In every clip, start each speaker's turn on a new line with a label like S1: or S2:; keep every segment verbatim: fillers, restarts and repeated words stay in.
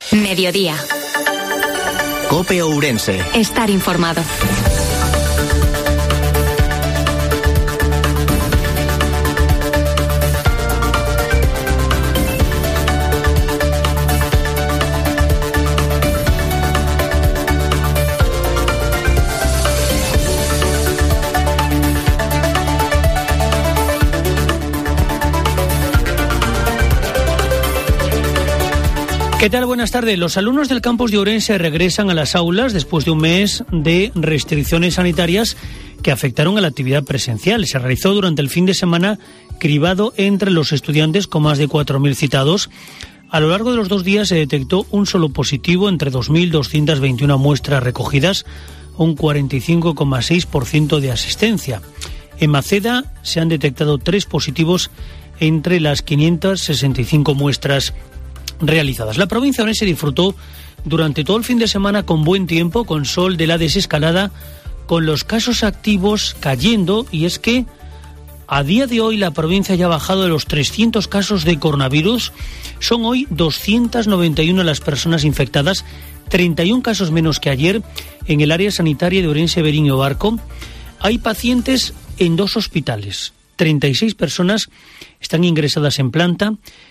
S1: Mediodía.
S2: COPE Ourense.
S1: Estar informado.
S3: ¿Qué tal? Buenas tardes. Los alumnos del campus de Ourense regresan a las aulas después de un mes de restricciones sanitarias que afectaron a la actividad presencial. Se realizó durante el fin de semana cribado entre los estudiantes con más de cuatro mil citados. A lo largo de los dos días se detectó un solo positivo entre dos mil doscientas veintiuna muestras recogidas, un cuarenta y cinco coma seis por ciento de asistencia. En Maceda se han detectado tres positivos entre las quinientas sesenta y cinco muestras realizadas. La provincia de Ourense disfrutó durante todo el fin de semana con buen tiempo, con sol de la desescalada, con los casos activos cayendo, y es que a día de hoy la provincia ya ha bajado de los trescientos casos de coronavirus. Son hoy doscientas noventa y una las personas infectadas, treinta y un casos menos que ayer en el área sanitaria de Ourense, Verín y Obarco. Hay pacientes en dos hospitales, treinta y seis personas están ingresadas en planta.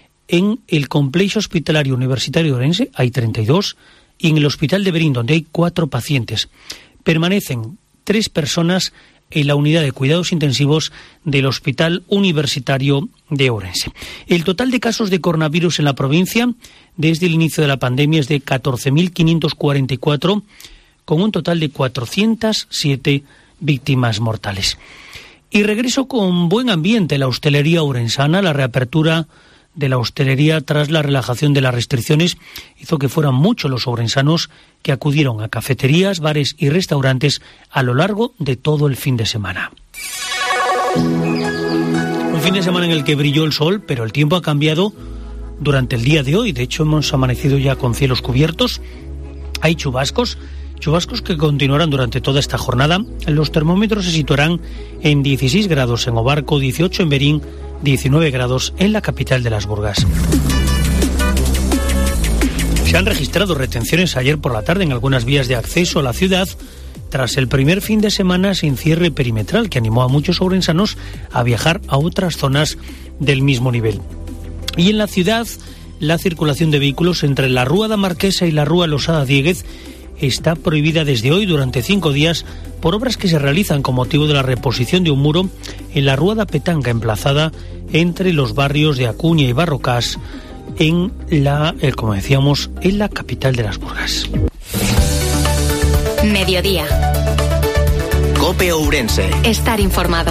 S3: En el complejo hospitalario universitario de Ourense hay treinta y dos y en el hospital de Verín, donde hay cuatro pacientes. Permanecen tres personas en la unidad de cuidados intensivos del hospital universitario de Ourense. El total de casos de coronavirus en la provincia desde el inicio de la pandemia es de catorce mil quinientos cuarenta y cuatro, con un total de cuatrocientas siete víctimas mortales. Y regreso con buen ambiente la hostelería ourensana. La reapertura de la hostelería tras la relajación de las restricciones hizo que fueran muchos los ourensanos que acudieron a cafeterías, bares y restaurantes a lo largo de todo el fin de semana. Un fin de semana en el que brilló el sol, pero el tiempo ha cambiado durante el día de hoy. De hecho, hemos amanecido ya con cielos cubiertos. Hay chubascos, chubascos que continuarán durante toda esta jornada. Los termómetros se situarán en dieciséis grados en Obarco, dieciocho en Verín, diecinueve grados en la capital de las Burgas. Se han registrado retenciones ayer por la tarde en algunas vías de acceso a la ciudad tras el primer fin de semana sin cierre perimetral que animó a muchos ourensanos a viajar a otras zonas del mismo nivel. Y en la ciudad, la circulación de vehículos entre la Rúa da Marquesa y la Rúa Losada Diéguez está prohibida desde hoy durante cinco días por obras que se realizan con motivo de la reposición de un muro en la Rúa da Petanga, emplazada entre los barrios de Acuña y Barrocás, en la, eh, como decíamos, en la capital de las Burgas.
S1: Mediodía.
S2: COPE Ourense.
S1: Estar informado.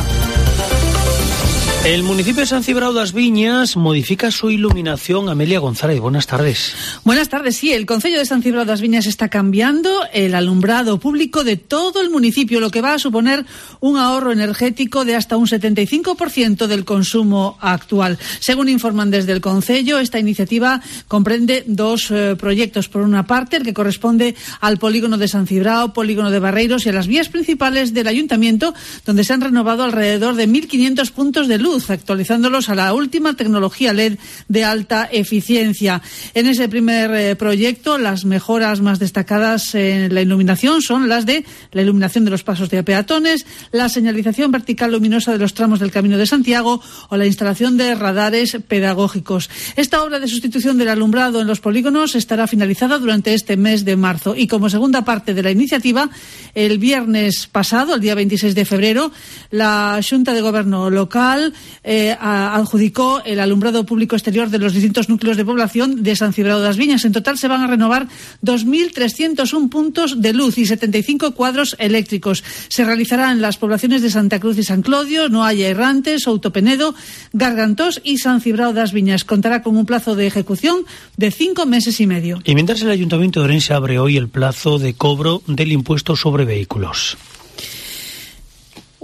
S3: El municipio de San Cibrao das Viñas modifica su iluminación. Amelia González, buenas tardes.
S4: Buenas tardes, sí, el concello de San Cibrao das Viñas está cambiando el alumbrado público de todo el municipio, lo que va a suponer un ahorro energético de hasta un setenta y cinco por ciento del consumo actual. Según informan desde el concello, esta iniciativa comprende dos eh, proyectos. Por una parte, el que corresponde al polígono de San Cibrao, polígono de Barreiros y a las vías principales del ayuntamiento, donde se han renovado alrededor de mil quinientos puntos de luz, actualizándolos a la última tecnología L E D de alta eficiencia. En ese primer eh, proyecto, las mejoras más destacadas en la iluminación son las de la iluminación de los pasos de peatones, la señalización vertical luminosa de los tramos del Camino de Santiago o la instalación de radares pedagógicos. Esta obra de sustitución del alumbrado en los polígonos estará finalizada durante este mes de marzo. Y como segunda parte de la iniciativa, el viernes pasado, el día veintiséis de febrero, la Xunta de Gobierno local Eh, adjudicó el alumbrado público exterior de los distintos núcleos de población de San Cibrao das Viñas. En total se van a renovar dos mil trescientos uno puntos de luz y setenta y cinco cuadros eléctricos. Se realizará en las poblaciones de Santa Cruz y San Clodio, Noalla Errante, Souto Penedo, Gargantós y San Cibrao das Viñas. Contará con un plazo de ejecución de cinco meses y medio.
S3: Y mientras el Ayuntamiento de Ourense abre hoy el plazo de cobro del impuesto sobre vehículos.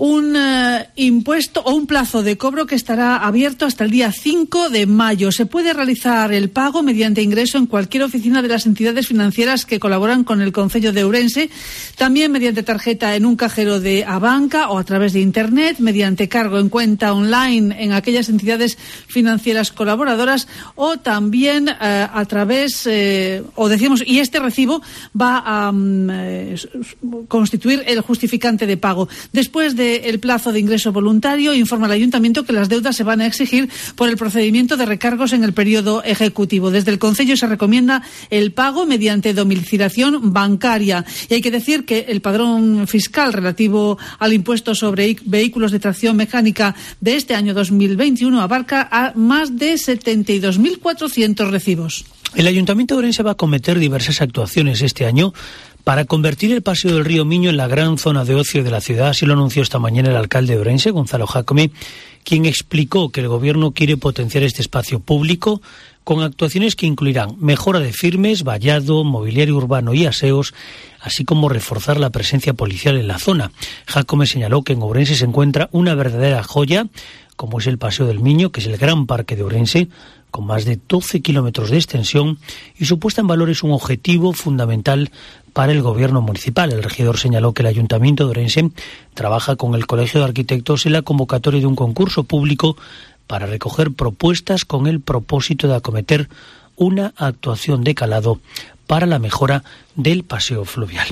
S4: un eh, impuesto o un plazo de cobro que estará abierto hasta el día cinco de mayo. Se puede realizar el pago mediante ingreso en cualquier oficina de las entidades financieras que colaboran con el Concello de Ourense, también mediante tarjeta en un cajero de Abanca o a través de Internet, mediante cargo en cuenta online en aquellas entidades financieras colaboradoras o también eh, a través, eh, o decíamos, y este recibo va a um, eh, constituir el justificante de pago. Después del plazo de ingreso voluntario, informa el Ayuntamiento que las deudas se van a exigir por el procedimiento de recargos en el periodo ejecutivo. Desde el Concello se recomienda el pago mediante domiciliación bancaria. Y hay que decir que el padrón fiscal relativo al impuesto sobre vehículos de tracción mecánica de este año dos mil veintiuno abarca a más de setenta y dos mil cuatrocientos recibos.
S3: El Ayuntamiento de Ourense va a acometer diversas actuaciones este año para convertir el Paseo del Río Miño en la gran zona de ocio de la ciudad. Así lo anunció esta mañana el alcalde de Ourense, Gonzalo Jácome, quien explicó que el Gobierno quiere potenciar este espacio público con actuaciones que incluirán mejora de firmes, vallado, mobiliario urbano y aseos, así como reforzar la presencia policial en la zona. Jácome señaló que en Ourense se encuentra una verdadera joya, como es el Paseo del Miño, que es el gran parque de Ourense, con más de doce kilómetros de extensión, y su puesta en valor es un objetivo fundamental para el gobierno municipal. El regidor señaló que el Ayuntamiento de Ourense trabaja con el Colegio de Arquitectos en la convocatoria de un concurso público para recoger propuestas con el propósito de acometer una actuación de calado para la mejora del paseo fluvial.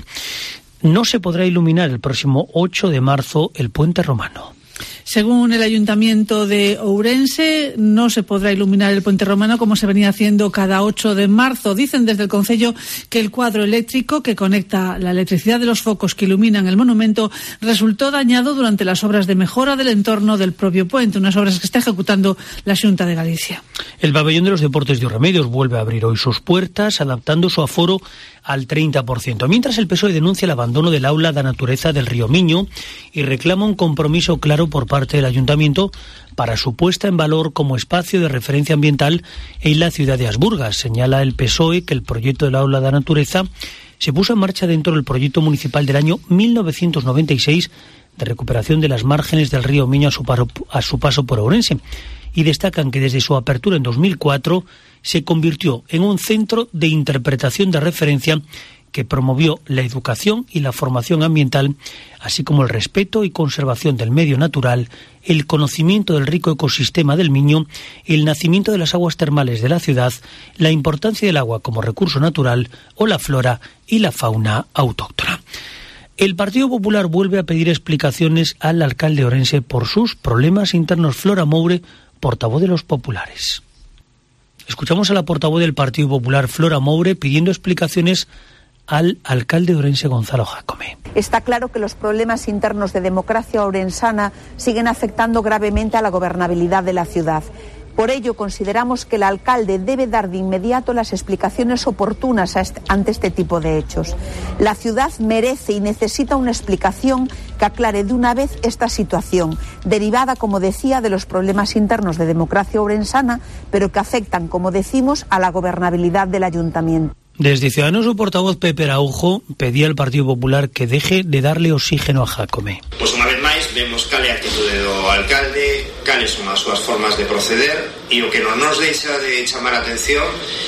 S3: No se podrá iluminar el próximo ocho de marzo el Puente Romano.
S4: Según el Ayuntamiento de Ourense, no se podrá iluminar el Puente Romano como se venía haciendo cada ocho de marzo. Dicen desde el Concello que el cuadro eléctrico que conecta la electricidad de los focos que iluminan el monumento resultó dañado durante las obras de mejora del entorno del propio puente, unas obras que está ejecutando la Xunta de Galicia.
S3: El Pabellón de los Deportes de Orremedios vuelve a abrir hoy sus puertas, adaptando su aforo al treinta por ciento, mientras el P S O E denuncia el abandono del aula da natureza del Río Miño y reclama un compromiso claro por parte del Ayuntamiento para su puesta en valor como espacio de referencia ambiental en la ciudad de Asburgas. Señala el P S O E que el proyecto del aula da natureza se puso en marcha dentro del proyecto municipal del año mil novecientos noventa y seis de recuperación de las márgenes del Río Miño a su paso, a su paso por Ourense, y destacan que desde su apertura en dos mil cuatro se convirtió en un centro de interpretación de referencia que promovió la educación y la formación ambiental, así como el respeto y conservación del medio natural, el conocimiento del rico ecosistema del Miño, el nacimiento de las aguas termales de la ciudad, la importancia del agua como recurso natural o la flora y la fauna autóctona. El Partido Popular vuelve a pedir explicaciones al alcalde orense por sus problemas internos. Flora Moure, portavoz de los populares. Escuchamos a la portavoz del Partido Popular, Flora Moure, pidiendo explicaciones al alcalde de Ourense, Gonzalo Jácome.
S5: Está claro que los problemas internos de democracia orensana siguen afectando gravemente a la gobernabilidad de la ciudad. Por ello, consideramos que el alcalde debe dar de inmediato las explicaciones oportunas ante este tipo de hechos. La ciudad merece y necesita una explicación que aclare de una vez esta situación, derivada, como decía, de los problemas internos de democracia orensana, pero que afectan, como decimos, a la gobernabilidad del ayuntamiento.
S3: Desde Ciudadanos, su portavoz Pepe Araujo pedía al Partido Popular que deje de darle oxígeno a Jácome.
S6: Pois unha vez máis vemos cal é a actitude do alcalde, cales son as súas formas de proceder, e o que non nos deixa de chamar a atención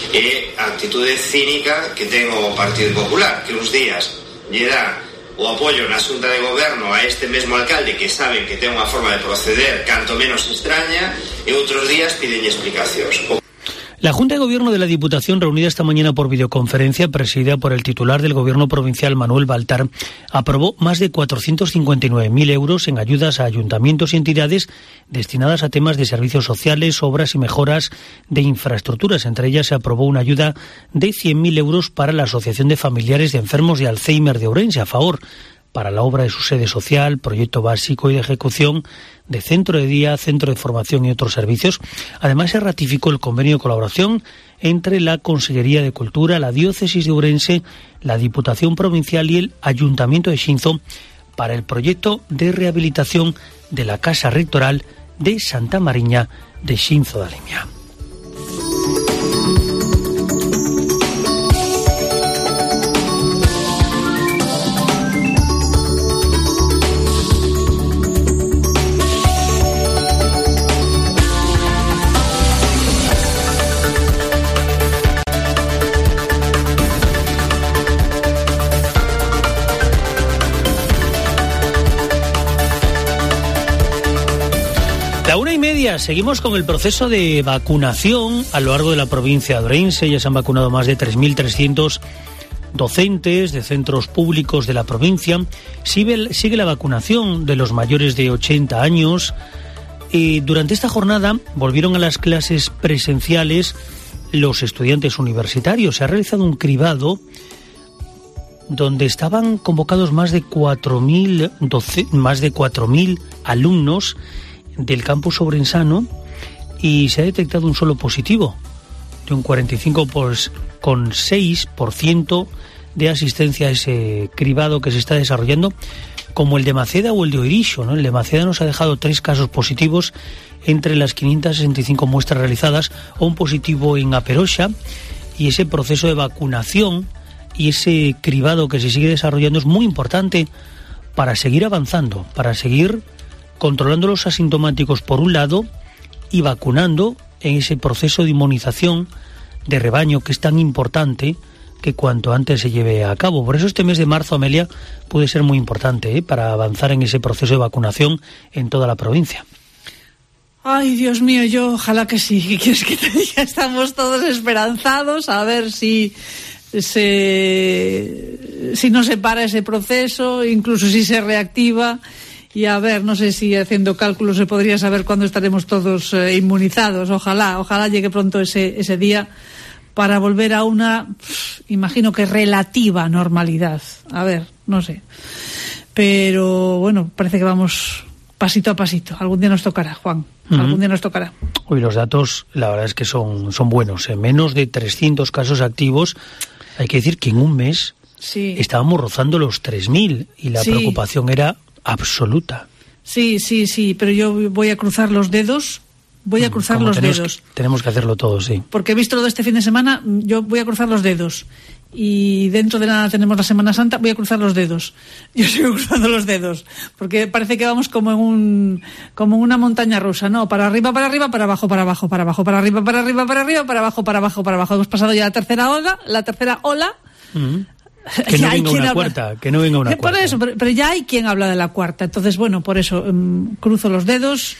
S6: é a actitude cínica que ten o Partido Popular, que uns días lle dá o apoio na Xunta de Goberno a este mesmo alcalde que saben que ten unha forma de proceder canto menos extraña, e outros días piden explicacións.
S3: La Junta de Gobierno de la Diputación, reunida esta mañana por videoconferencia, presidida por el titular del Gobierno provincial, Manuel Baltar, aprobó más de cuatrocientos cincuenta y nueve mil euros en ayudas a ayuntamientos y entidades destinadas a temas de servicios sociales, obras y mejoras de infraestructuras. Entre ellas se aprobó una ayuda de cien mil euros para la Asociación de Familiares de Enfermos de Alzheimer de Ourense, a favor para la obra de su sede social, proyecto básico y de ejecución de centro de día, centro de formación y otros servicios. Además, se ratificó el convenio de colaboración entre la Consellería de Cultura, la Diócesis de Ourense, la Diputación Provincial y el Ayuntamiento de Xinzo para el proyecto de rehabilitación de la Casa Rectoral de Santa Mariña de Xinzo da Limia. media, seguimos con el proceso de vacunación a lo largo de la provincia de Ourense. Ya se han vacunado más de tres mil trescientos docentes de centros públicos de la provincia. Sigue, sigue la vacunación de los mayores de ochenta años. Y durante esta jornada volvieron a las clases presenciales los estudiantes universitarios. Se ha realizado un cribado donde estaban convocados más de cuatro mil más de cuatro mil alumnos del campus ourensano, y se ha detectado un solo positivo, de un cuarenta y cinco coma seis por ciento de asistencia a ese cribado que se está desarrollando, como el de Maceda o el de Oirixo, ¿no? El de Maceda nos ha dejado tres casos positivos entre las quinientas sesenta y cinco muestras realizadas, o un positivo en Aperoxa, y ese proceso de vacunación y ese cribado que se sigue desarrollando es muy importante para seguir avanzando, para seguir controlando los asintomáticos por un lado y vacunando en ese proceso de inmunización de rebaño que es tan importante que cuanto antes se lleve a cabo. Por eso este mes de marzo, Amelia, puede ser muy importante ¿eh? para avanzar en ese proceso de vacunación en toda la provincia.
S4: Ay, Dios mío, yo ojalá que sí. ¿Qué quieres que te diga? Estamos todos esperanzados a ver si se, si no se para ese proceso, incluso si se reactiva. Y a ver, no sé si haciendo cálculos se podría saber cuándo estaremos todos eh, inmunizados. Ojalá, ojalá llegue pronto ese, ese día para volver a una, pff, imagino que relativa normalidad. A ver, no sé. Pero bueno, parece que vamos pasito a pasito. Algún día nos tocará, Juan. Uh-huh. Algún día nos tocará.
S3: Hoy los datos, la verdad es que son, son buenos. En menos de trescientos casos activos, hay que decir que en un mes sí. estábamos rozando los tres mil y la sí. preocupación era absoluta.
S4: Sí, sí, sí, pero yo voy a cruzar los dedos, voy a cruzar los
S3: tenemos
S4: dedos.
S3: Que, tenemos que hacerlo todo, sí.
S4: Porque he visto lo de este fin de semana, yo voy a cruzar los dedos. Y dentro de nada tenemos la Semana Santa, voy a cruzar los dedos. Yo sigo cruzando los dedos, porque parece que vamos como en un como en una montaña rusa, ¿no? Para arriba, para arriba, para abajo, para abajo, para abajo, para arriba, para arriba, para arriba, para abajo, para abajo, para abajo. Hemos pasado ya la tercera ola, la tercera ola.
S3: Uh-huh. Que no venga una cuarta, que no venga una cuarta.
S4: Por eso, pero, pero ya hay quien habla de la cuarta. Entonces, bueno, por eso um, cruzo los dedos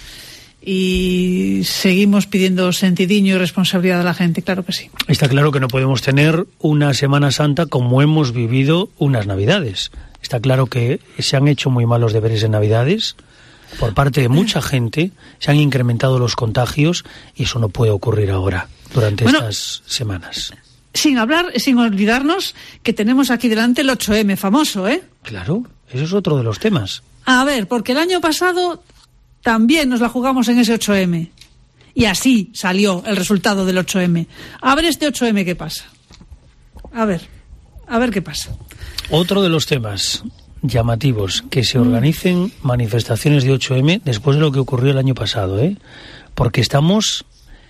S4: y seguimos pidiendo sentidiño y responsabilidad a la gente, claro que sí.
S3: Está claro que no podemos tener una Semana Santa como hemos vivido unas Navidades. Está claro que se han hecho muy malos deberes en Navidades por parte de mucha gente, se han incrementado los contagios y eso no puede ocurrir ahora, durante bueno, estas semanas.
S4: Sin hablar, sin olvidarnos que tenemos aquí delante el ocho eme famoso, ¿eh?
S3: Claro, eso es otro de los temas.
S4: A ver, porque el año pasado también nos la jugamos en ese ocho eme. Y así salió el resultado del ocho eme. A ver este ocho eme qué pasa. A ver, a ver qué pasa.
S3: Otro de los temas llamativos, que se organicen mm. manifestaciones de ocho eme después de lo que ocurrió el año pasado, ¿eh? Porque estamos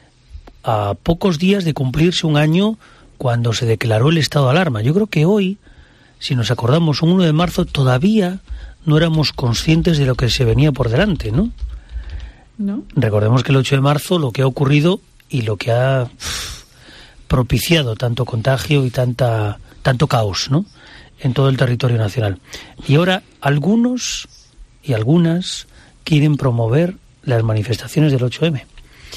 S3: a pocos días de cumplirse un año cuando se declaró el estado de alarma. Yo creo que hoy, si nos acordamos, un uno de marzo, todavía no éramos conscientes de lo que se venía por delante, ¿no?
S4: No.
S3: Recordemos que el ocho de marzo, lo que ha ocurrido y lo que ha pff, propiciado tanto contagio y tanta tanto caos, ¿no?, en todo el territorio nacional. Y ahora algunos y algunas quieren promover las manifestaciones del ocho eme.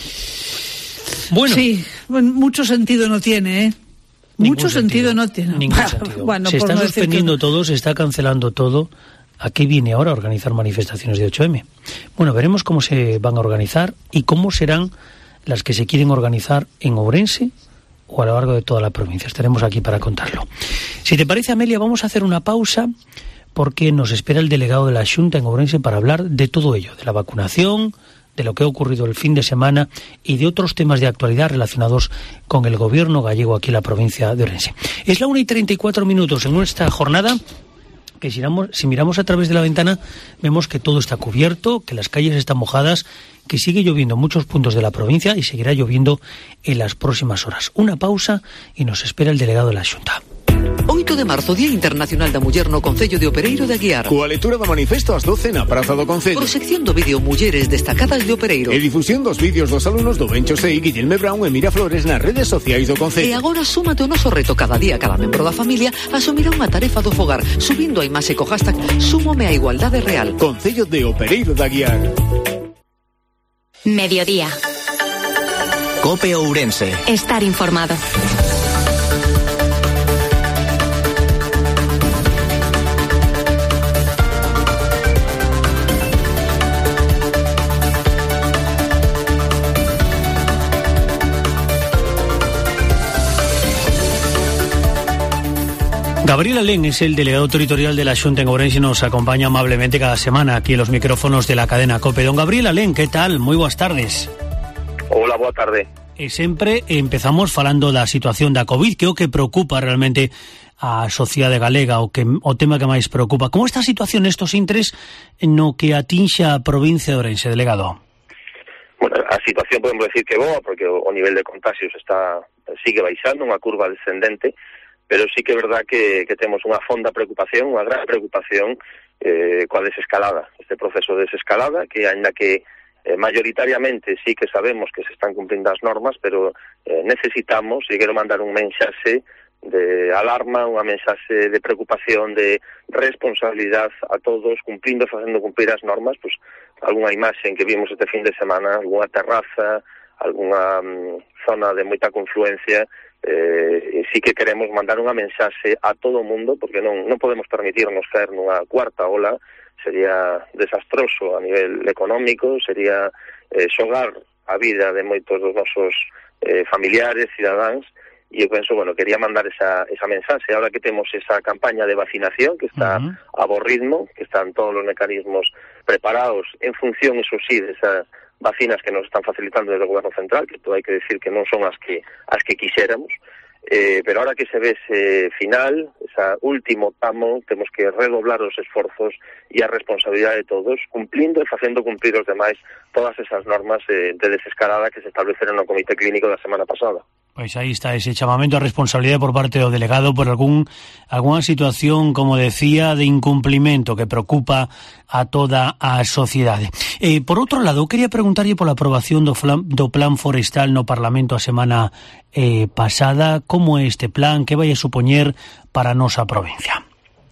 S3: Bueno,
S4: sí, bueno, mucho sentido no tiene, ¿eh? Mucho sentido, sentido no tiene.
S3: Ningún sentido. Bueno, se está no suspendiendo que... todo, se está cancelando todo. ¿A qué viene ahora a organizar manifestaciones de ocho eme? Bueno, veremos cómo se van a organizar y cómo serán las que se quieren organizar en Ourense o a lo largo de toda la provincia. Estaremos aquí para contarlo. Si te parece, Amelia, vamos a hacer una pausa porque nos espera el delegado de la Xunta en Ourense para hablar de todo ello, de la vacunación, de lo que ha ocurrido el fin de semana y de otros temas de actualidad relacionados con el gobierno gallego aquí en la provincia de Ourense. Es la una y treinta y cuatro minutos en nuestra jornada, que si miramos, si miramos a través de la ventana vemos que todo está cubierto, que las calles están mojadas, que sigue lloviendo en muchos puntos de la provincia y seguirá lloviendo en las próximas horas. Una pausa y nos espera el delegado de la Xunta.
S7: oito de marzo, Día Internacional da Muller no Concello de Opereiro de Aguiar.
S8: Coa lectura do manifesto ás doce na Praza do Concello.
S7: Proxección do vídeo Mulleres destacadas de Opereiro.
S8: E difusión dos vídeos dos alumnos do Bencho Sei, Guillerme Brown e Miraflores nas redes sociais do Concello.
S7: E agora súmate o noso reto. Cada día cada membro da familia asumirá unha tarefa do fogar, subindo a imaxe co hashtag Súmome a Igualdade Real.
S8: Concello de Opereiro de Aguiar.
S1: Mediodía.
S2: COPE Ourense.
S1: Estar informado.
S3: Gabriel Alén es el delegado territorial de la Xunta en Ourense y nos acompaña amablemente cada semana aquí en los micrófonos de la cadena COPE. Don Gabriel Alén, ¿qué tal? Moi boas tardes.
S9: Hola, boa tarde.
S3: E sempre empezamos falando da situación da COVID, que é o que preocupa realmente a sociedade galega, o, que, o tema que máis preocupa. Como está a situación nestos intres no que atinxa a provincia de Ourense, delegado?
S9: Bueno, a situación podemos decir que boa, porque o, o nivel de contagios está sigue baixando, unha curva descendente, pero sí que é verdad que, que temos unha fonda preocupación, unha gran preocupación eh, coa desescalada, este proceso de desescalada, que aínda que eh, mayoritariamente sí que sabemos que se están cumprindo as normas, pero eh, necesitamos, e quero mandar un mensaxe de alarma, unha mensaxe de preocupación, de responsabilidade a todos, cumprindo, facendo cumprir as normas, pues algunha imaxe que vimos este fin de semana, algunha terraza, algunha um, zona de moita confluencia, eh, sí que queremos mandar unha mensaxe a todo o mundo, porque non, non podemos permitirnos caer nunha cuarta ola, sería desastroso a nivel económico, sería eh, xogar a vida de moitos dos nosos eh, familiares, cidadáns, e eu penso, bueno, quería mandar esa, esa mensaxe, ahora que temos esa campaña de vacinación, que está uh-huh. a bo ritmo, que están todos os mecanismos preparados en función, eso sí, de esas vacinas que nos están facilitando desde o Goberno Central, que todo hai que decir que non son as que as que quixéramos, eh, pero ahora que se ve ese final, ese último tamo, temos que redoblar os esforzos e a responsabilidade de todos, cumplindo e facendo cumprir os demais todas esas normas eh, de desescalada que se estableceron no Comité Clínico da semana pasada.
S3: Pois aí está ese chamamento a responsabilidade por parte do delegado por algún algunha situación, como decía, de incumplimento que preocupa a toda a sociedade. Eh, por outro lado, eu quería preguntarlle pola aprobación do, flan, do plan forestal no Parlamento a semana eh, pasada. Como é este plan? Que vai a supoñer para a nosa provincia?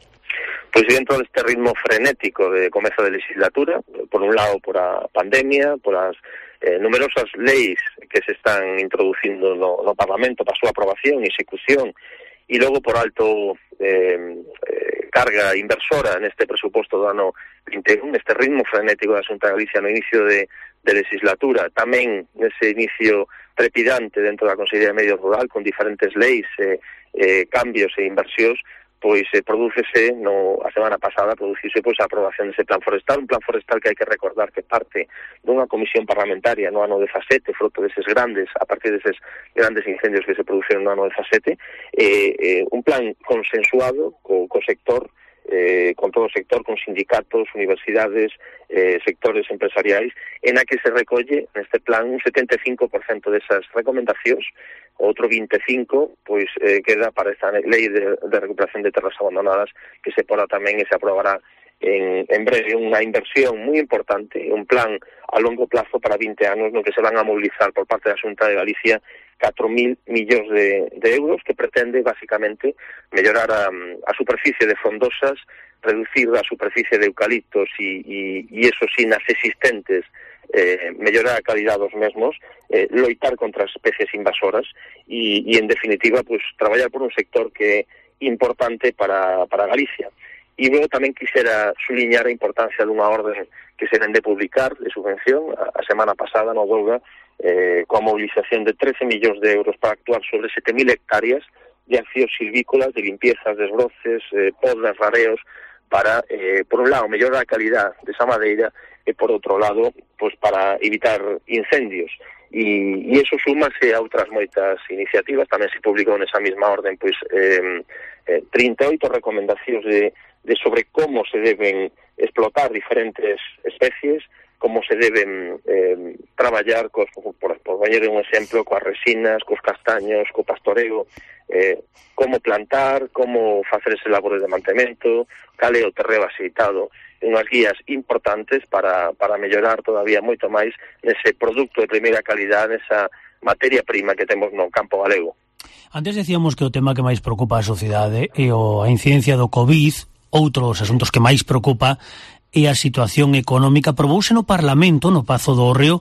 S9: Pois dentro deste ritmo frenético de comezo de legislatura, por un lado por a pandemia, por as eh, numerosas leis que se están introducindo no, no Parlamento para a súa aprobación e execución, e logo por alto eh, eh, carga inversora neste presuposto do ano vinte e un, neste ritmo frenético da Xunta de Galicia no inicio de, de legislatura, tamén nese inicio trepidante dentro da Consellería de Medio Rural con diferentes leis, eh, eh, cambios e inversións, pois eh, prodúcese, no, a semana pasada, producise pois a aprobación dese plan forestal, un plan forestal que hai que recordar que parte dunha comisión parlamentaria no ano dezasete, fruto deses grandes, a partir deses grandes incendios que se produciron no ano dezasete, eh, eh, un plan consensuado co, co sector, eh, con todo o sector, con sindicatos, universidades, eh, sectores empresariais, en a que se recolle neste plan un setenta e cinco por cento desas recomendacións, outro vinte e cinco por cento pois eh, queda para esta lei de, de recuperación de terras abandonadas que se porá tamén e se aprobará en, en breve, unha inversión moi importante, un plan a longo plazo para vinte anos no que se van a mobilizar por parte da Xunta de Galicia catro mil millóns de, de euros que pretende, basicamente, mellorar a, a superficie de frondosas, reducir a superficie de eucaliptos e, e, e eso sí, nas existentes, eh, mellorar a calidad dos mesmos, eh, loitar contra as especies invasoras e, e en definitiva, pues, traballar por un sector que é importante para, para Galicia. E logo tamén quixera suliñar a importancia dunha orden que se vende publicar de subvención a, a semana pasada no Volga, eh, coa mobilización de trece millóns de euros para actuar sobre sete mil hectáreas de accións silvícolas, de limpiezas, desbroces, eh, podas, rareos, para, eh, por un lado, mellorar a calidad desa madeira e, por outro lado, pues, para evitar incendios. E, e eso súmase a outras moitas iniciativas, tamén se publicou nesa mesma orden, pues, eh, eh, trinta e oito recomendacións de, de sobre como se deben explotar diferentes especies, como se deben eh, traballar, cos, por, por poñer un exemplo, coas resinas, cos castaños, co pastoreo, eh, como plantar, como facer ese labores de mantemento, cal é o terreo axeitado, unhas guías importantes para, para mellorar todavía moito máis nese produto de primeira calidade, nesa materia prima que temos no campo galego.
S3: Antes decíamos que o tema que máis preocupa a sociedade é a incidencia do COVID, outro dos asuntos que máis preocupa e a situación económica. Aprobouse no Parlamento, no Pazo do Hórreo,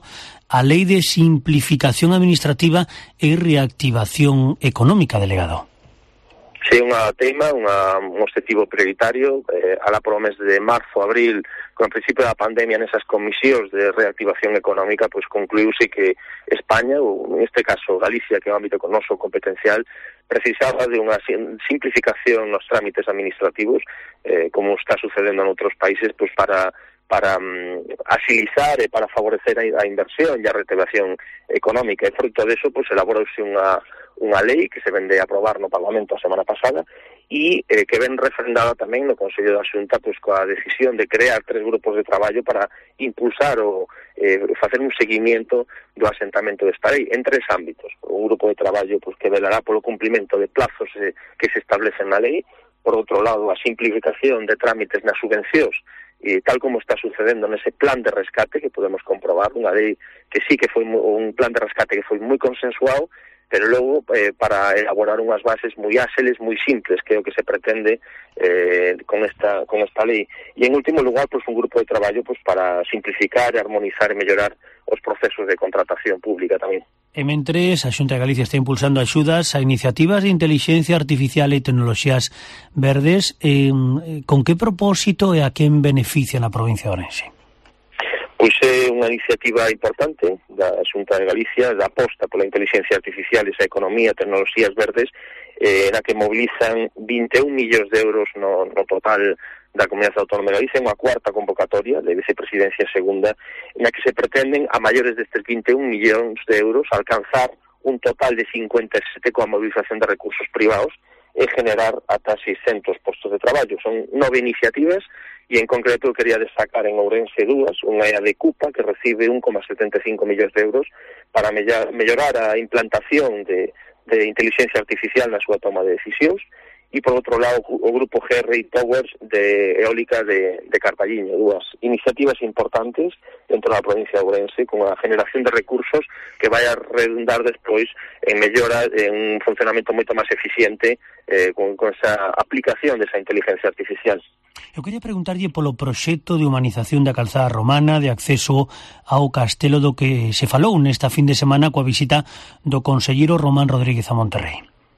S3: a Lei de Simplificación Administrativa e Reactivación Económica, delegado.
S9: Sí, unha teima, unha, un objetivo prioritario. Eh, alá por o mes de marzo, abril, con o principio da pandemia, nesas comisións de reactivación económica, pois concluíuse que España, ou neste caso Galicia, que é o ámbito noso competencial, precisaba de unha simplificación nos trámites administrativos, eh, como está sucedendo en outros países, pois para para um, agilizar e para favorecer a, a inversión e a reactivación económica. E fruto deso, pois, elaborouse unha, unha lei que se vende a aprobar no Parlamento a semana pasada e eh, que ven refrendada tamén no Consello da Xunta, pois, coa decisión de crear tres grupos de traballo para impulsar o eh, facer un seguimiento do asentamento desta lei en tres ámbitos. Un grupo de traballo, pois, que velará polo cumprimento de plazos eh, que se establecen na lei. Por outro lado, a simplificación de trámites nas subvencións, e tal como está sucedendo nese plan de rescate, que podemos comprobar, unha lei que sí que foi un plan de rescate que foi moi consensuado, pero logo eh, para elaborar unhas bases moi áxiles, moi simples, que é o que se pretende eh, con esta con esta lei. E en último lugar, pois, un grupo de traballo pois, para simplificar, armonizar e mellorar os procesos de contratación pública tamén.
S3: E mentres, a Xunta de Galicia está impulsando axudas a iniciativas de inteligencia artificial e tecnoloxías verdes. Eh, con que propósito e a quen beneficia na provincia de Ourense?
S9: Pois é unha iniciativa importante da Xunta de Galicia, da aposta pola inteligencia artificial e a economía, tecnoloxías verdes, eh, na que mobilizan vinte e un millóns de euros no, no total da Comunidade Autónoma de Galicia, unha cuarta convocatoria de vicepresidencia segunda, na que se pretenden a maiores destes vinte e un millóns de euros alcanzar un total de cincuenta e sete coa movilización de recursos privados e generar ata seiscentos postos de traballo. Son nove iniciativas e en concreto quería destacar en Ourense dúas, unha é a de Cupa, que recibe un coma setenta e cinco millóns de euros para mellorar a implantación de, de inteligencia artificial na súa toma de decisións, e por outro lado o grupo G R I Towers de eólica de, de Carballiño, dúas iniciativas importantes dentro da provincia de Ourense, con a generación de recursos que vai a redundar despois en mellora, en un funcionamento moito máis eficiente eh, con, con esa aplicación desa inteligencia artificial.
S3: Eu quería preguntarlle polo proxecto de humanización da calzada romana, de acceso ao castelo do que se falou nesta fin de semana coa visita do conselleiro Román Rodríguez a Monterrey.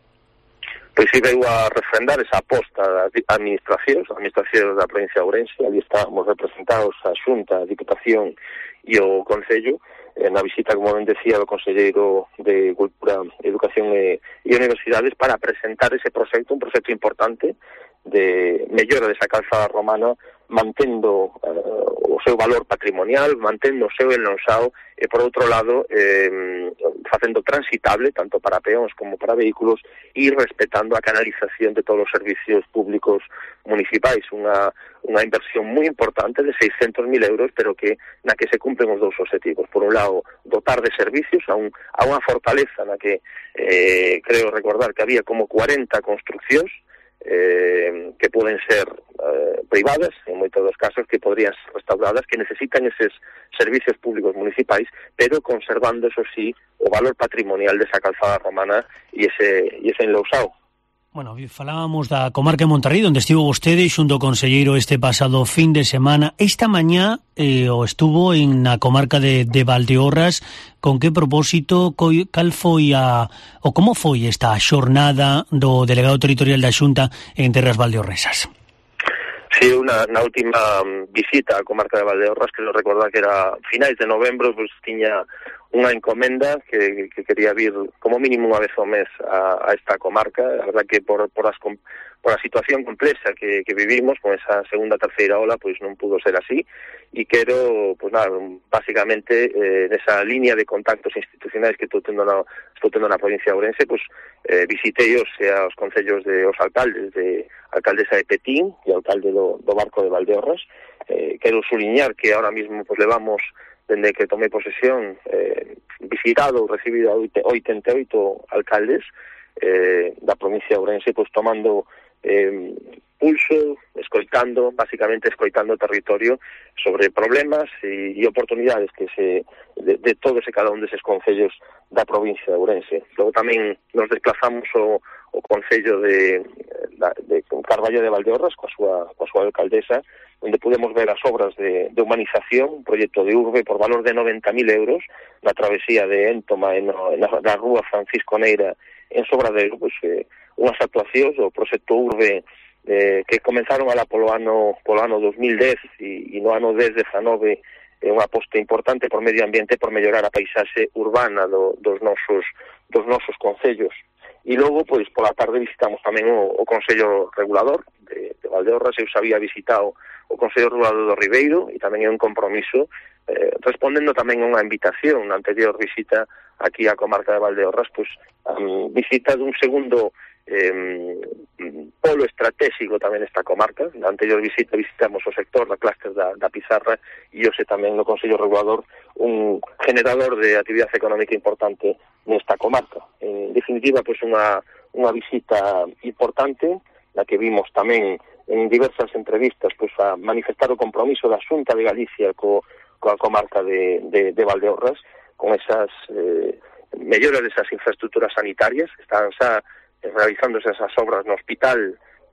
S9: Pois si veio a refrendar esa aposta das administracións, as administracións da provincia de Ourense. Ali estábamos representados a Xunta, a Diputación e o Concello, eh, na visita, como ben decía, do Conselleiro de Cultura, Educación e, e Universidades, para presentar ese proxecto, un proxecto importante de mellora desa calzada romana, mantendo uh, o seu valor patrimonial, mantendo o seu enlonsado e, por outro lado, eh, facendo transitable tanto para peóns como para vehículos e respetando a canalización de todos os servicios públicos municipais. Unha, unha inversión moi importante de seiscentos mil euros, pero que na que se cumplen os dous objetivos. Por un lado, dotar de servicios a, un, a unha fortaleza na que eh, creo recordar que había como cuarenta construccións Eh, que poden ser eh, privadas, en moitos dos casos que podrían ser restauradas, que necesitan eses servicios públicos municipais, pero conservando, eso sí, o valor patrimonial desa calzada romana e ese, e ese enlousado.
S3: Bueno, falábamos da comarca de Monterrey, onde estivo vostede xunto ao conselleiro este pasado fin de semana. Esta mañá eh, o estuvo en na comarca de, de Valdeorras. Con que propósito, cal foi a, ou como foi esta xornada do delegado territorial da Xunta en terras valdeorresas?
S9: Sí, una, na última visita á comarca de Valdeorras, que lo recordar que era finais de novembro, pues tiña unha encomenda que, que quería vir como mínimo unha vez ao mes a, a esta comarca. A verdad que por, por, as, por a situación complexa que, que vivimos con esa segunda, terceira ola, pois non pudo ser así, e quero, pois nada, basicamente eh, nesa línea de contactos institucionais que estou tendo na, estou tendo na provincia de Ourense, pois eh, visitei os, os concellos de os alcaldes de alcaldesa de Petín e alcalde do, do Barco de Valdeorras. Eh, quero suliñar que ahora mismo pues levamos, dende que tomei posesión, eh, visitado ou recibido a oitenta e oito alcaldes eh, da provincia de Ourense, pues tomando eh, pulso, escoitando, basicamente escoitando o territorio sobre problemas e, e oportunidades que se de, de todos e cada un deses concellos da provincia de Ourense. Logo tamén nos desplazamos o, o concello de, de, de Carballo de Valdeorras coa súa, coa súa alcaldesa, onde podemos ver as obras de, de humanización, un proxecto de urbe por valor de noventa mil euros na travesía de Éntoma e no, na, na rúa Francisco Neira en Sobradero, pois, eh, unhas actuacións do proxecto urbe eh, que comenzaron ala polo ano, polo ano dos mil dez e, e no ano dez dezanove é unha aposta importante por medio ambiente por mellorar a paisaxe urbana do, dos nosos dos nosos concellos. E logo, pois, pola tarde visitamos tamén o, o Consello Regulador de, de Valdeorras. Eu sabía visitado o Consello Regulador do Ribeiro e tamén é un compromiso eh, respondendo tamén a unha invitación na anterior visita aquí á comarca de Valdeorras, pois, um, visita dun segundo eh, polo estratégico tamén nesta comarca. Na anterior visita visitamos o sector da clúster da, da Pizarra e hoxe tamén no Consello Regulador un generador de actividade económica importante nesta comarca. En definitiva, pois unha, unha visita importante na que vimos tamén en diversas entrevistas pois a manifestar o compromiso da Xunta de Galicia co, coa comarca de, de, de Valdeorras con esas eh, melloras desas infraestructuras sanitarias. Están xa realizándose esas obras no hospital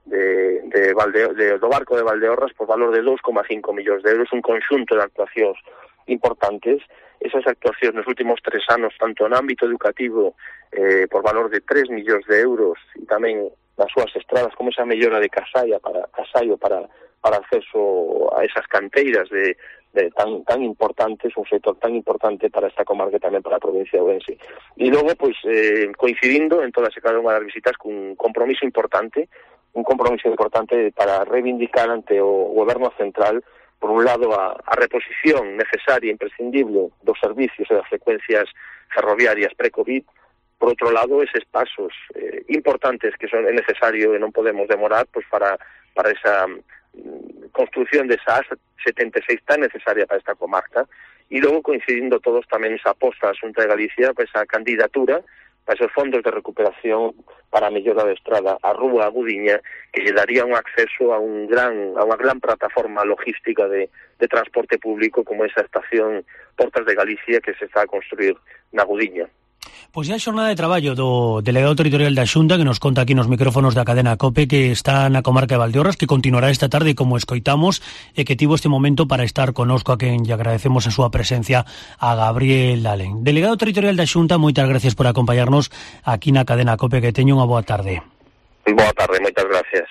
S9: de, de, Valde, de do Barco de Valdeorras por valor de dous coma cinco millóns de euros, un conxunto de actuacións importantes. Esas actuacións nos últimos tres anos, tanto no ámbito educativo eh, por valor de tres millóns de euros e tamén nas súas estradas, como esa mellora de Casaia para Casaio para para acceso a esas canteiras de, de tan tan importantes, un sector tan importante para esta comarca e tamén para a provincia de Ourense. E logo, pois, eh, coincidindo en todas e cada unha das visitas cun compromiso importante, un compromiso importante para reivindicar ante o Goberno Central, por un lado, a, a reposición necesaria e imprescindible dos servicios e das frecuencias ferroviarias pre-COVID, por outro lado, eses pasos eh, importantes que son necesario e non podemos demorar pois para para esa mm, construción desa A setenta e seis tan necesaria para esta comarca, e logo coincidindo todos tamén esa aposta da Xunta de Galicia para esa candidatura para esos fondos de recuperación para a mellora da estrada a Rúa Agudiña, que lle daría un acceso a un gran a unha gran plataforma logística de, de transporte público como esa estación Portas de Galicia que se está a construir na Agudiña.
S3: Pois é a xornada de traballo do delegado territorial da Xunta que nos conta aquí nos micrófonos da cadena COPE que está na comarca de Valdeorras, que continuará esta tarde como escoitamos e que tivo este momento para estar conosco, a quen lle agradecemos a súa presencia, a Gabriel Alén. Delegado territorial da Xunta, moitas gracias por acompañarnos aquí na cadena COPE, que teño unha boa tarde.
S9: Boa tarde, moitas gracias.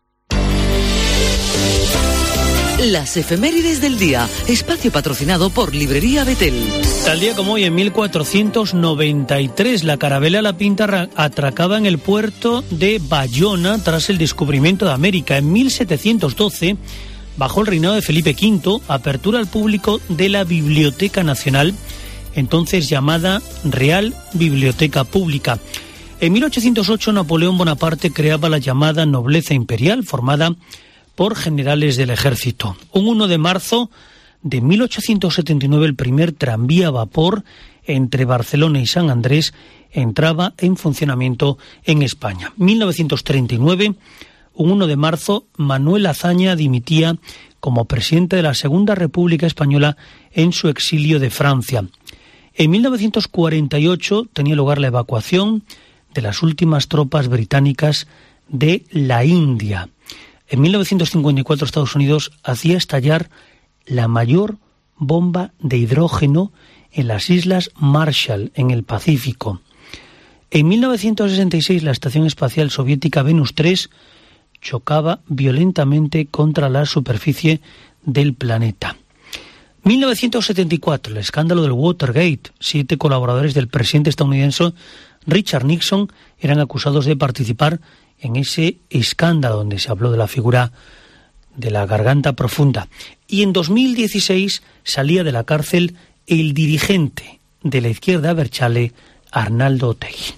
S7: Las efemérides del día, espacio patrocinado por Librería Betel.
S3: Tal día como hoy, en mil cuatrocientos noventa y tres, la carabela La Pinta atracaba en el puerto de Bayona tras el descubrimiento de América. En mil setecientos doce, bajo el reinado de Felipe quinto, apertura al público de la Biblioteca Nacional, entonces llamada Real Biblioteca Pública. En mil ochocientos ocho, Napoleón Bonaparte creaba la llamada nobleza imperial, formada por generales del ejército. Un uno de marzo de mil ochocientos setenta y nueve, el primer tranvía a vapor entre Barcelona y San Andrés entraba en funcionamiento en España. mil novecientos treinta y nueve, un uno de marzo, Manuel Azaña dimitía como presidente de la Segunda República Española en su exilio de Francia. En mil novecientos cuarenta y ocho tenía lugar la evacuación de las últimas tropas británicas de la India. En mil novecientos cincuenta y cuatro, Estados Unidos hacía estallar la mayor bomba de hidrógeno en las Islas Marshall, en el Pacífico. En mil novecientos sesenta y seis, la Estación Espacial Soviética Venus tres chocaba violentamente contra la superficie del planeta. mil novecientos setenta y cuatro, el escándalo del Watergate. Siete colaboradores del presidente estadounidense Richard Nixon eran acusados de participar en ese escándalo donde se habló de la figura de la garganta profunda. Y en dos mil dieciséis salía de la cárcel el dirigente de la izquierda Berchale, Arnaldo Otegi.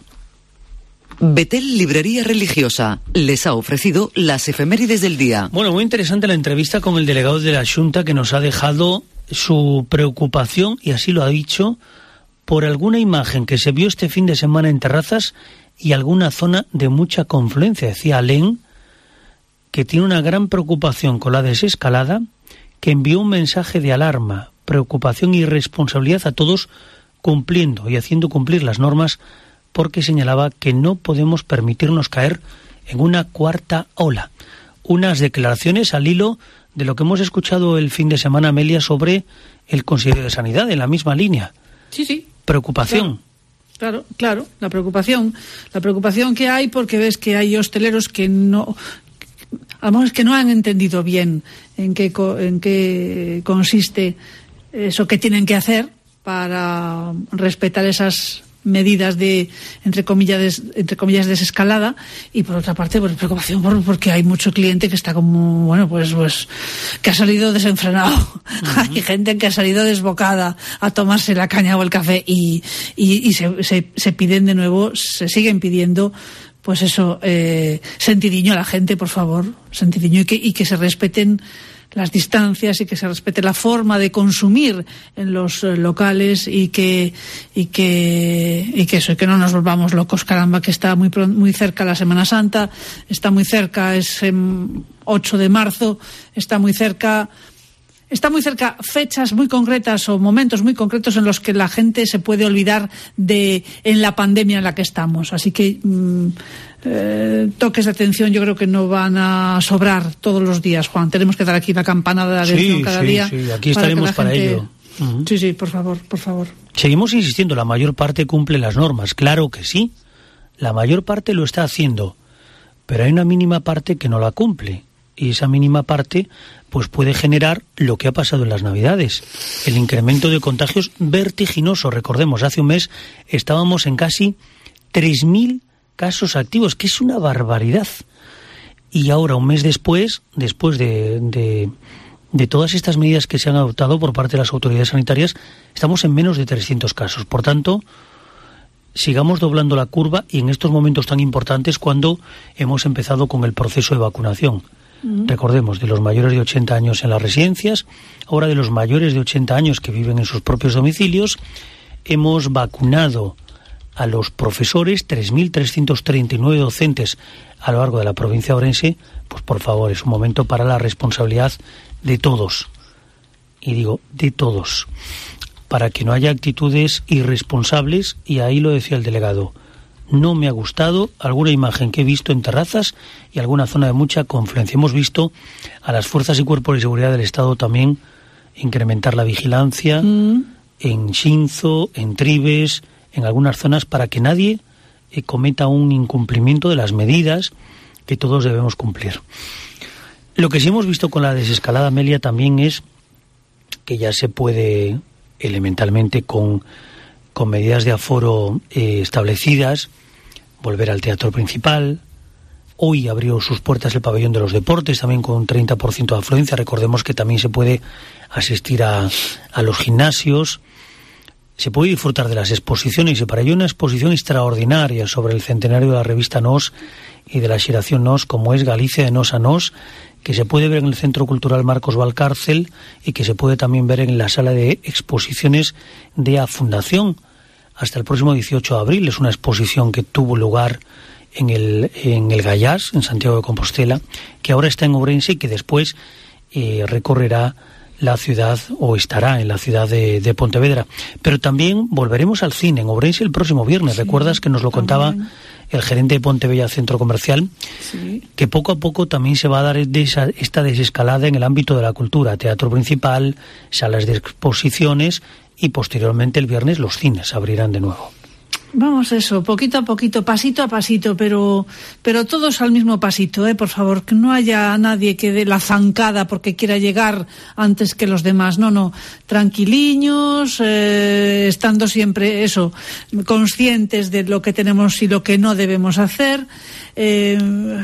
S7: Betel Librería Religiosa les ha ofrecido las efemérides del día.
S3: Bueno, muy interesante la entrevista con el delegado de la Xunta, que nos ha dejado su preocupación, y así lo ha dicho, por alguna imagen que se vio este fin de semana en terrazas y alguna zona de mucha confluencia. Decía Alén que tiene una gran preocupación con la desescalada, que envió un mensaje de alarma, preocupación y responsabilidad a todos, cumpliendo y haciendo cumplir las normas, porque señalaba que no podemos permitirnos caer en una cuarta ola. Unas declaraciones al hilo de lo que hemos escuchado el fin de semana, Amelia, sobre el Consejo de Sanidad, en la misma línea.
S4: Sí, sí.
S3: Preocupación.
S4: Claro, claro, la preocupación. La preocupación que hay porque ves que hay hosteleros que no... A lo mejor es que no han entendido bien en qué, en qué consiste eso que tienen que hacer para respetar esas medidas de, entre comillas, des, entre comillas, desescalada, y por otra parte, pues preocupación por, porque hay mucho cliente que está como, bueno, pues, pues, que ha salido desenfrenado. Uh-huh. Hay gente que ha salido desbocada a tomarse la caña o el café y, y, y se, se, se piden de nuevo, se siguen pidiendo, pues eso, eh, sentidiño a la gente, por favor, sentidiño, y que, y que se respeten las distancias y que se respete la forma de consumir en los eh, locales y que y que y que eso, y que no nos volvamos locos, caramba, que está muy muy cerca la Semana Santa, está muy cerca, es eh, ocho de marzo, está muy cerca Está muy cerca fechas muy concretas o momentos muy concretos en los que la gente se puede olvidar de en la pandemia en la que estamos. Así que mmm, eh, toques de atención yo creo que no van a sobrar todos los días, Juan. Tenemos que dar aquí la campanada de atención
S3: sí,
S4: cada
S3: sí,
S4: día.
S3: Sí, aquí estaremos para,
S4: para
S3: ello.
S4: Uh-huh. Sí, sí, por favor, por favor.
S3: Seguimos insistiendo, la mayor parte cumple las normas. Claro que sí, la mayor parte lo está haciendo, pero hay una mínima parte que no la cumple. Y esa mínima parte pues puede generar lo que ha pasado en las Navidades, el incremento de contagios vertiginoso. Recordemos, hace un mes estábamos en casi tres mil casos activos, que es una barbaridad. Y ahora, un mes después, después de, de, de todas estas medidas que se han adoptado por parte de las autoridades sanitarias, estamos en menos de trescientos casos. Por tanto, sigamos doblando la curva, y en estos momentos tan importantes cuando hemos empezado con el proceso de vacunación. Recordemos, de los mayores de ochenta años en las residencias, ahora de los mayores de ochenta años que viven en sus propios domicilios, hemos vacunado a los profesores, tres mil trescientos treinta y nueve docentes a lo largo de la provincia de Ourense. Pues por favor, es un momento para la responsabilidad de todos, y digo, de todos, para que no haya actitudes irresponsables, y ahí lo decía el delegado. No me ha gustado alguna imagen que he visto en terrazas y alguna zona de mucha confluencia. Hemos visto a las fuerzas y cuerpos de seguridad del Estado también incrementar la vigilancia mm. en Xinzo, en Tribes, en algunas zonas, para que nadie eh, cometa un incumplimiento de las medidas que todos debemos cumplir. Lo que sí hemos visto con la desescalada, Amelia, también es que ya se puede elementalmente con... con medidas de aforo eh, establecidas, volver al teatro principal. Hoy abrió sus puertas el pabellón de los deportes, también con un treinta por ciento de afluencia. Recordemos que también se puede asistir a, a los gimnasios, se puede disfrutar de las exposiciones, y para ello una exposición extraordinaria sobre el centenario de la revista Nos y de la xeración Nos, como es Galicia de Nos a Nos, que se puede ver en el Centro Cultural Marcos Valcárcel y que se puede también ver en la sala de exposiciones de A Fundación hasta el próximo dieciocho de abril. Es una exposición que tuvo lugar en el, en el Gallás, en Santiago de Compostela, que ahora está en Ourense y que después eh, recorrerá la ciudad, o estará en la ciudad de, de Pontevedra. Pero también volveremos al cine en Ourense el próximo viernes. Sí, ¿recuerdas que nos lo también contaba el gerente de Pontebella Centro Comercial? Sí. Que poco a poco también se va a dar de esa, esta desescalada en el ámbito de la cultura, teatro principal, salas de exposiciones, y posteriormente el viernes los cines abrirán de nuevo.
S4: Vamos, eso, poquito a poquito, pasito a pasito, pero pero todos al mismo pasito, ¿eh? Por favor, que no haya nadie que dé la zancada porque quiera llegar antes que los demás. No, no, tranquiliños, eh, estando siempre, eso, conscientes de lo que tenemos y lo que no debemos hacer, eh,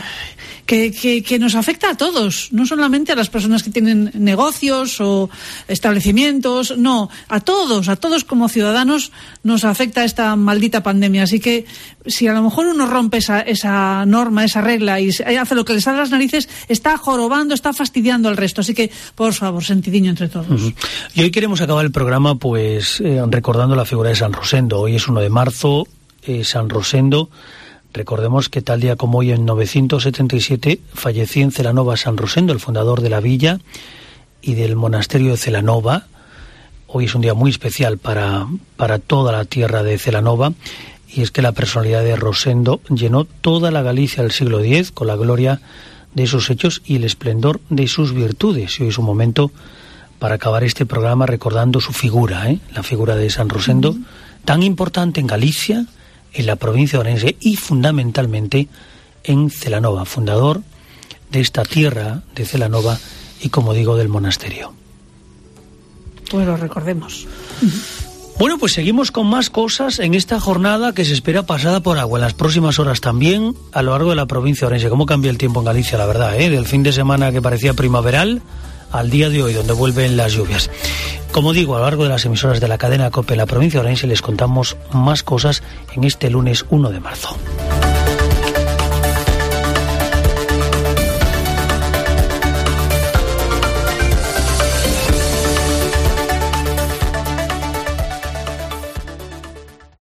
S4: que, que, que nos afecta a todos, no solamente a las personas que tienen negocios o establecimientos, no, a todos, a todos como ciudadanos nos afecta esta maldita pandemia. Así que si a lo mejor uno rompe esa, esa norma, esa regla, y hace lo que le sale a las narices, está jorobando, está fastidiando al resto. Así que, por favor, sentidiño entre todos. Uh-huh.
S3: Y hoy queremos acabar el programa pues eh, recordando la figura de San Rosendo. Hoy es uno de marzo, eh, San Rosendo. Recordemos que tal día como hoy, en novecientos setenta y siete, falleció en Celanova San Rosendo, el fundador de la villa y del monasterio de Celanova. Hoy es un día muy especial para, para toda la tierra de Celanova, y es que la personalidad de Rosendo llenó toda la Galicia del siglo diez con la gloria de esos hechos y el esplendor de sus virtudes. Y hoy es un momento para acabar este programa recordando su figura, ¿eh? la figura de San Rosendo, uh-huh. tan importante en Galicia, en la provincia de Orense y fundamentalmente en Celanova, fundador de esta tierra de Celanova y, como digo, del monasterio.
S4: Pues lo recordemos.
S3: Bueno, pues seguimos con más cosas en esta jornada que se espera pasada por agua en las próximas horas también a lo largo de la provincia de Orense. ¿Cómo cambia el tiempo en Galicia, la verdad? ¿eh? Del fin de semana que parecía primaveral al día de hoy, donde vuelven las lluvias. Como digo, a lo largo de las emisoras de la cadena COPE en la provincia de Orense les contamos más cosas en este lunes uno de marzo.